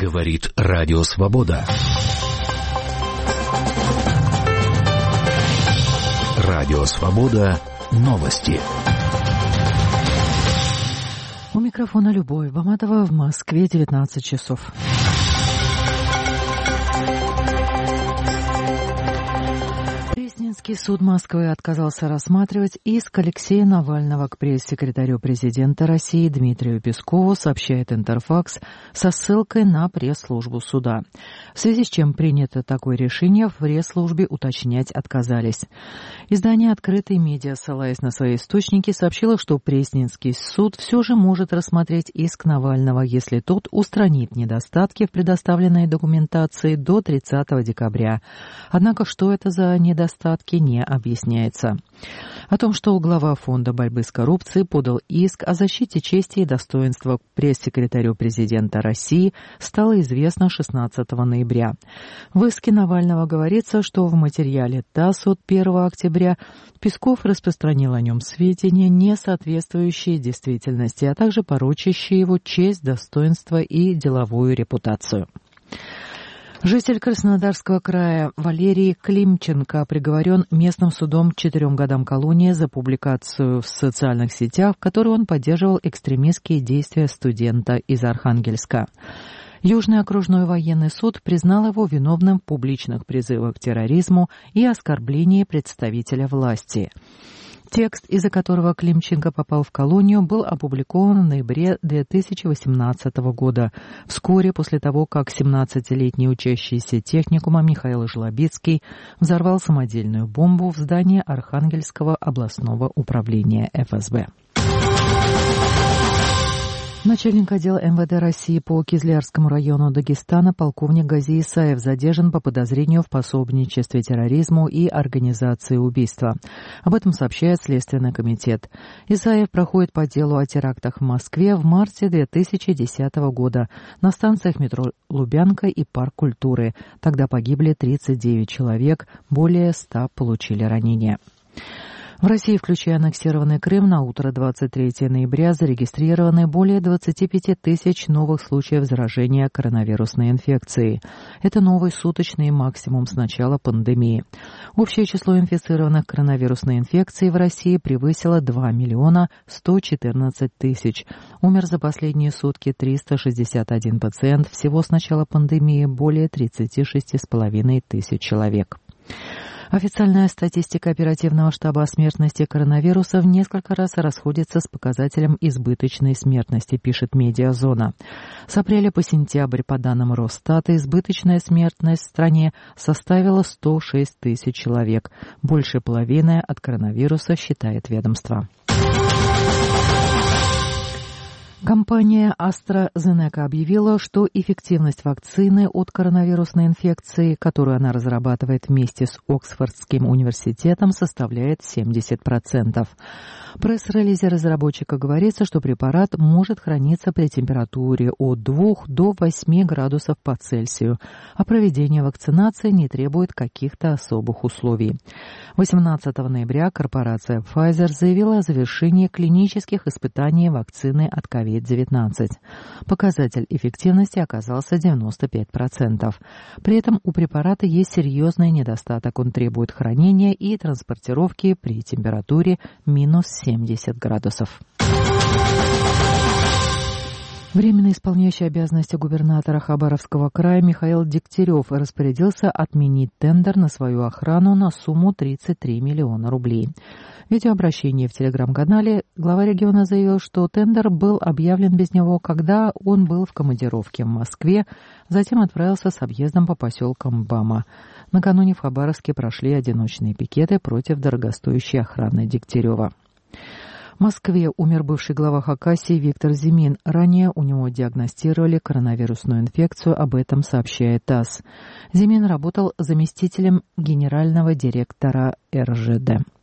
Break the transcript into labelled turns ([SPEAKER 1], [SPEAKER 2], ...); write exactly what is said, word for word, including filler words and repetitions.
[SPEAKER 1] Говорит Радио Свобода. Радио Свобода. Новости.
[SPEAKER 2] У микрофона Любовь Баматова, в Москве девятнадцать часов. Пресненский суд Москвы отказался рассматривать иск Алексея Навального к пресс-секретарю президента России Дмитрию Пескову, сообщает Интерфакс со ссылкой на пресс-службу суда. В связи с чем принято такое решение, в пресс-службе уточнять отказались. Издание «Открытые медиа», ссылаясь на свои источники, сообщило, что Пресненский суд все же может рассмотреть иск Навального, если тот устранит недостатки в предоставленной документации до тридцатого декабря. Однако, что это за недостатки, не объясняется. О том, что глава Фонда борьбы с коррупцией подал иск о защите чести и достоинства к пресс-секретарю президента России, стало известно шестнадцатого ноября. В иске Навального говорится, что в материале ТАСС от первого октября Песков распространил о нем сведения, не соответствующие действительности, а также порочащие его честь, достоинство и деловую репутацию. Житель Краснодарского края Валерий Климченко приговорен местным судом к четырем годам колонии за публикацию в социальных сетях, в которой он поддерживал экстремистские действия студента из Архангельска. Южный окружной военный суд признал его виновным в публичных призывах к терроризму и оскорблении представителя власти. Текст, из-за которого Климченко попал в колонию, был опубликован в ноябре две тысячи восемнадцатого года, вскоре после того, как семнадцатилетний учащийся техникума Михаил Жлобицкий взорвал самодельную бомбу в здании Архангельского областного управления эф эс бэ. Начальник отдела эм вэ дэ России по Кизлярскому району Дагестана полковник Гази Исаев задержан по подозрению в пособничестве терроризму и организации убийства. Об этом сообщает Следственный комитет. Исаев проходит по делу о терактах в Москве в марте две тысячи десятого года на станциях метро Лубянка и Парк культуры. Тогда погибли тридцать девять человек, более ста получили ранения. В России, включая аннексированный Крым, на утро двадцать третьего ноября зарегистрированы более двадцати пяти тысяч новых случаев заражения коронавирусной инфекцией. Это новый суточный максимум с начала пандемии. Общее число инфицированных коронавирусной инфекцией в России превысило два миллиона сто четырнадцать тысяч. Умер за последние сутки триста шестьдесят один пациент. Всего с начала пандемии более тридцати шести с половиной тысяч человек. Официальная статистика оперативного штаба о смертности коронавируса в несколько раз расходится с показателем избыточной смертности, пишет Медиазона. С апреля по сентябрь, по данным Росстата, избыточная смертность в стране составила сто шесть тысяч человек. Больше половины от коронавируса, считает ведомство. Компания AstraZeneca объявила, что эффективность вакцины от коронавирусной инфекции, которую она разрабатывает вместе с Оксфордским университетом, составляет семьдесят процентов. В пресс-релизе разработчика говорится, что препарат может храниться при температуре от двух до восьми градусов по Цельсию, а проведение вакцинации не требует каких-то особых условий. восемнадцатого ноября корпорация Pfizer заявила о завершении клинических испытаний вакцины от ковид девятнадцать. Показатель эффективности оказался девяносто пять процентов. При этом у препарата есть серьезный недостаток. Он требует хранения и транспортировки при температуре минус семьдесят градусов. Временно исполняющий обязанности губернатора Хабаровского края Михаил Дегтярев распорядился отменить тендер на свою охрану на сумму тридцать три миллиона рублей. В видеообращении в телеграм-канале глава региона заявил, что тендер был объявлен без него, когда он был в командировке в Москве, затем отправился с объездом по поселкам Бама. Накануне в Хабаровске прошли одиночные пикеты против дорогостоящей охраны Дегтярева. В Москве умер бывший глава Хакасии Виктор Зимин. Ранее у него диагностировали коронавирусную инфекцию, об этом сообщает ТАСС. Зимин работал заместителем генерального директора эр жэ дэ.